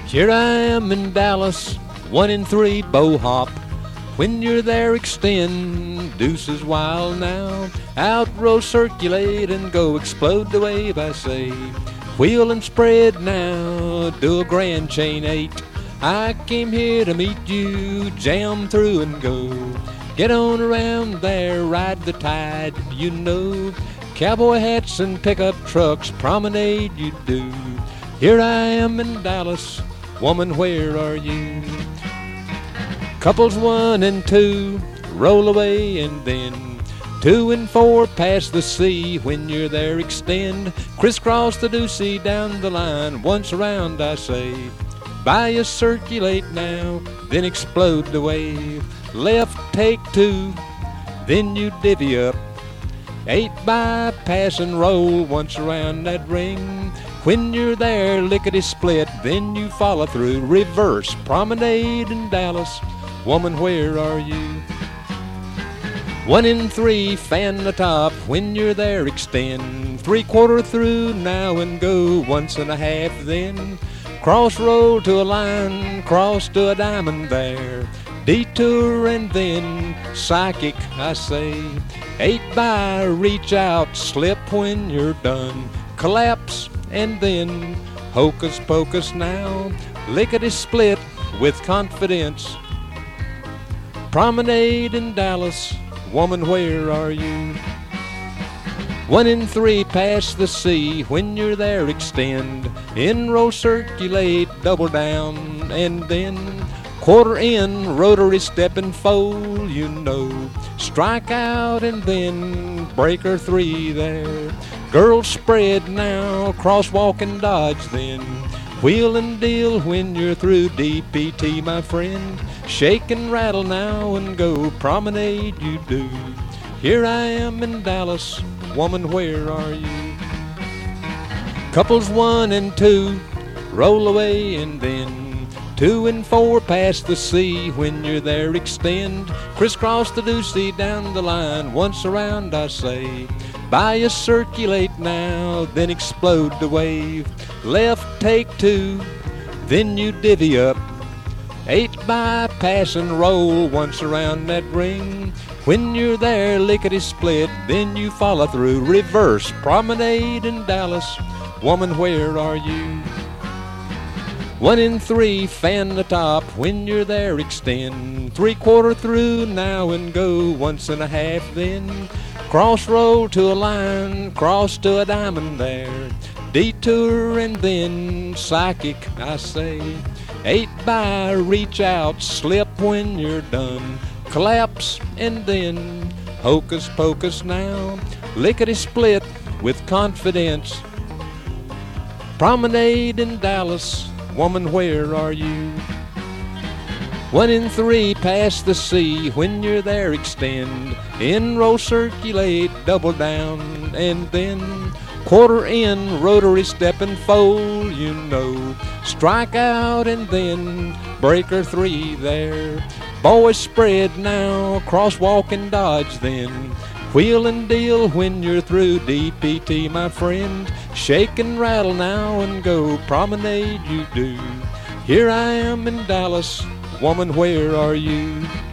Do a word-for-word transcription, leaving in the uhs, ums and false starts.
Here I am in Dallas, one in three bow hop. When you're there, extend, deuces wild now. Out row, circulate, and go explode the wave, I say. Wheel and spread now, do a grand chain eight. I came here to meet you, jam through and go. Get on around there, ride the tide, you know. Cowboy hats and pickup trucks, promenade you do. Here I am in Dallas, woman, where are you? Couples one and two, roll away and then two and four past the sea. When you're there, extend, crisscross the Ducey down the line. Once around, I say, by you circulate now, then explode the wave. Left, take two, then you divvy up. Eight by, pass and roll once around that ring. When you're there, lickety-split, then you follow through. Reverse, promenade in Dallas, woman, where are you? One in three, fan the top. When you're there, extend. Three-quarter through, now and go. Once and a half, then cross roll to a line, cross to a diamond there. Detour and then psychic, I say. Eight by, reach out, slip when you're done. Collapse and then hocus pocus now. Lickety-split with confidence. Promenade in Dallas, woman, where are you? One in three past the sea. When you're there, extend. In row, circulate, double down, and then quarter in, rotary step and fold, you know. Strike out and then breaker three there. Girls spread now, crosswalk and dodge then. Wheel and deal when you're through, D P T, my friend. Shake and rattle now and go, promenade you do. Here I am in Dallas, woman, where are you? Couples one and two, roll away and then two and four past the sea. When you're there, extend, crisscross the Ducey down the line. Once around, I say, by you circulate now, then explode the wave. Left, take two, then you divvy up. Eight by, pass and roll once around that ring. When you're there, lickety-split, then you follow through. Reverse, promenade in Dallas, woman, where are you? One in three, fan the top. When you're there, extend. Three-quarter through, now and go. Once and a half, then cross roll to a line, cross to a diamond there. Detour and then psychic, I say. Eight by, reach out, slip when you're done. Collapse and then hocus pocus now. Lickety-split with confidence. Promenade in Dallas, woman, where are you? One in three past the sea. When you're there, extend. In row, circulate, double down, and then quarter in, rotary step and fold, you know. Strike out and then breaker three there. Boys spread now, crosswalk and dodge then. Wheel and deal when you're through, D P T, my friend. Shake and rattle now and go, promenade you do. Here I am in Dallas, woman, where are you?